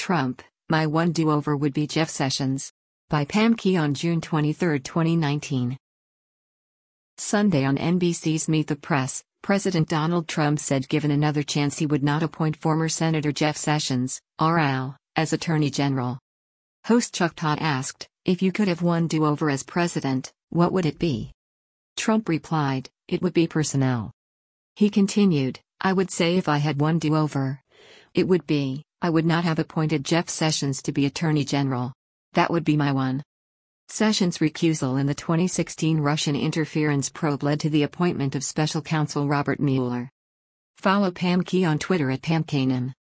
Trump, "My one do-over would be Jeff Sessions." By Pam Key on June 23, 2019. Sunday on NBC's Meet the Press, President Donald Trump said given another chance he would not appoint former Senator Jeff Sessions, RL, as Attorney General. Host Chuck Todd asked, "If you could have one do-over as president, what would it be?" Trump replied, "It would be personnel." He continued, "I would say if I had one do-over, it would be, I would not have appointed Jeff Sessions to be Attorney General. That would be my one." Sessions' recusal in the 2016 Russian interference probe led to the appointment of special counsel Robert Mueller. Follow Pam Key on Twitter @PamKanem.